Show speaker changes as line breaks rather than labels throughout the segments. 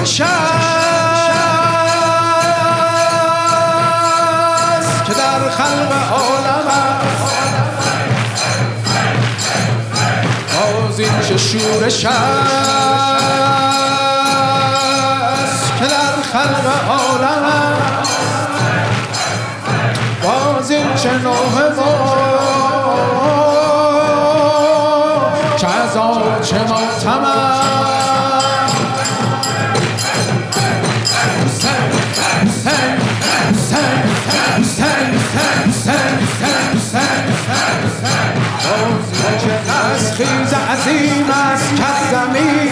شورش است که در خلق عالم است. باز این چه شورش است که در خلق عالم است. باز این چه نوح چه عذاب چه ماتم چه تسخیز عظیم است که زمین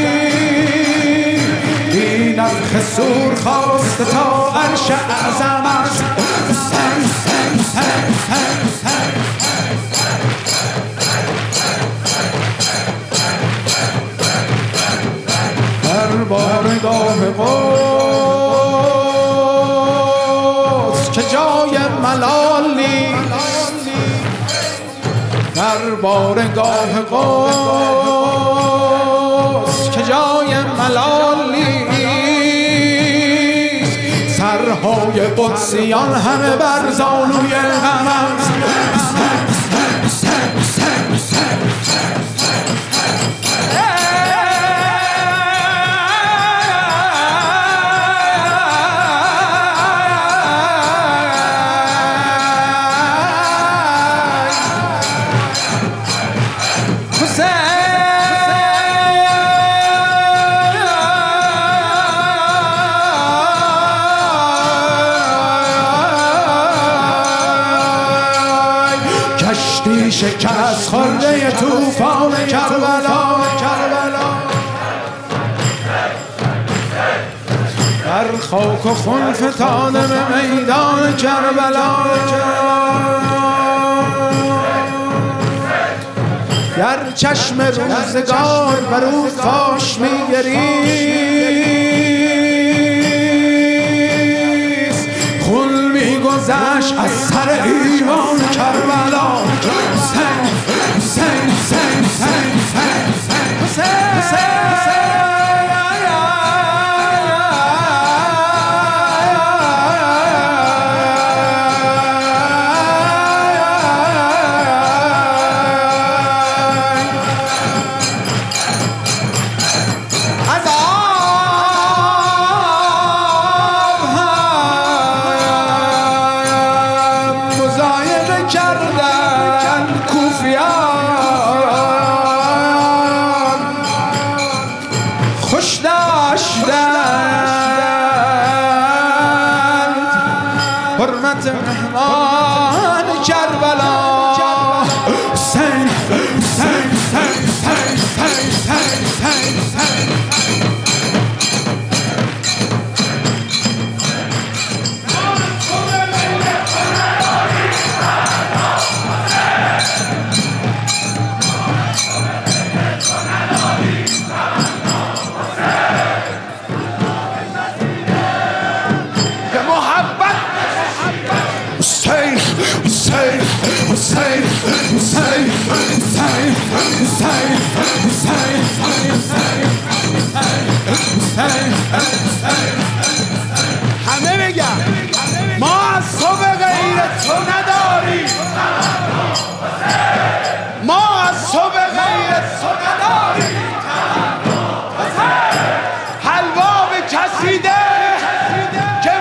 بی نفخ صور خواسته تا عرش اعظم است. در بارگاه قدس که جای ملال نیست، در بارگاه قدس که جای ملال نیست. سرهای قدسیان همه بر زانوی غم است. کشتی شکست خورده طوفان کربلا، در خاک و خون فتاده به میدان کربلا. در چشم روزگار بر او فاش می‌گریست، خون می‌گذشت از سر ایوان کربلا. خوش داشتند حرمت مهمان کربلا. حسین حسین حسین حسین حسین حسین همه بگم ما از تو به غیر تو نداریم، ما از تو به غیر تو نداریم. حلوا به کسی ده که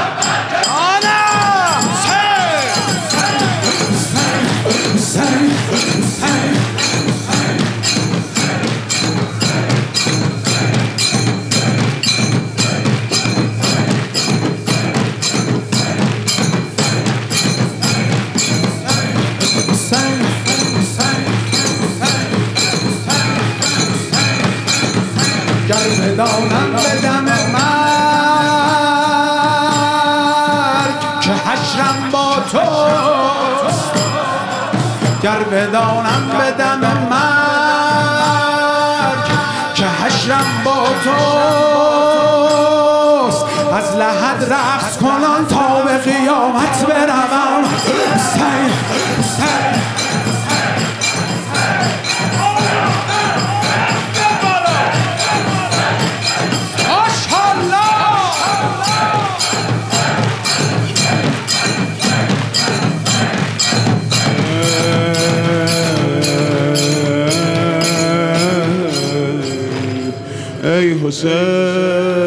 گر بدانم به دم مرگ که حشرم با توست، گر بدانم به دم مرگ که حشرم با توست، از لحد رقص کنان تا به قیامت بروم. حسین حسین ای حسین